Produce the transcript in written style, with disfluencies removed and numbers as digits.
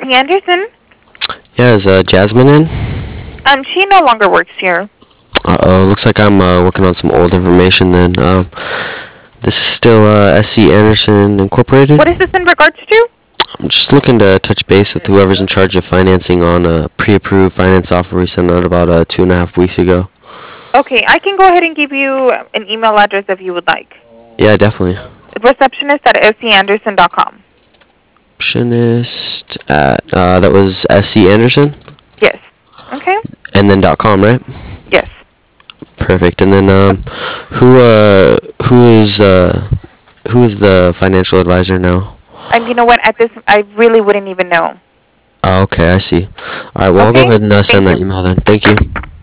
S.E. Anderson. Yeah, is Jasmine in? She no longer works here. Uh-oh, looks like I'm working on some old information then. This is still SC Anderson Incorporated? What is this in regards to? I'm just looking to touch base with whoever's in charge of financing on a pre-approved finance offer we sent out about 2.5 weeks ago. Okay, I can go ahead and give you an email address if you would like. Yeah, definitely. Receptionist at seanderson.com. Receptionist at, that was SC Anderson? Yes. Okay? And then .com, right? Yes. Perfect. And then who is the financial advisor now? You know what? At this, I really wouldn't even know. Oh, okay, I see. All right, well, I'll go Okay? ahead and Thank send that you. email then. Thank you.